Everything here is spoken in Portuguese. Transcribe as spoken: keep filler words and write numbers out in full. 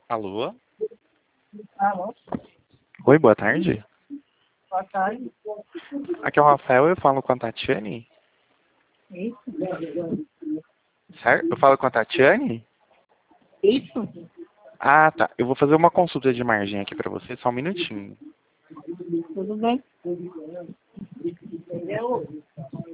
Alô? Alô? Oi, boa tarde. Boa tarde. Aqui é o Rafael, eu falo com a Tatiane. Isso? Certo? Eu falo com a Tatiane? Isso? Ah, tá. Eu vou fazer uma consulta de margem aqui pra você, só um minutinho. Tudo bem? Entendeu?